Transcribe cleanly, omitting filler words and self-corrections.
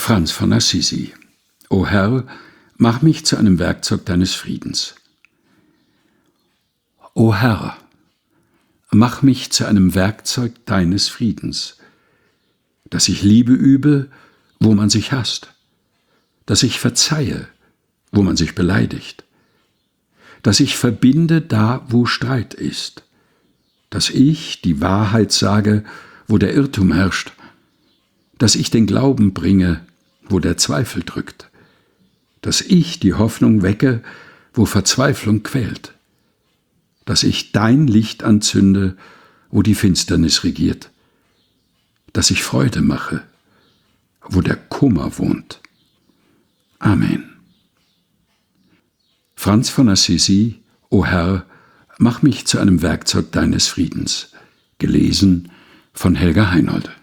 Franz von Assisi. O Herr, mach mich zu einem Werkzeug deines Friedens. O Herr, mach mich zu einem Werkzeug deines Friedens, dass ich Liebe übe, wo man sich hasst, dass ich verzeihe, wo man sich beleidigt, dass ich verbinde da, wo Streit ist, dass ich die Wahrheit sage, wo der Irrtum herrscht, dass ich den Glauben bringe, wo der Zweifel drückt, dass ich die Hoffnung wecke, wo Verzweiflung quält, dass ich dein Licht anzünde, wo die Finsternis regiert, dass ich Freude mache, wo der Kummer wohnt. Amen. Franz von Assisi, O Herr, mach mich zu einem Werkzeug deines Friedens. Gelesen von Helga Heinold.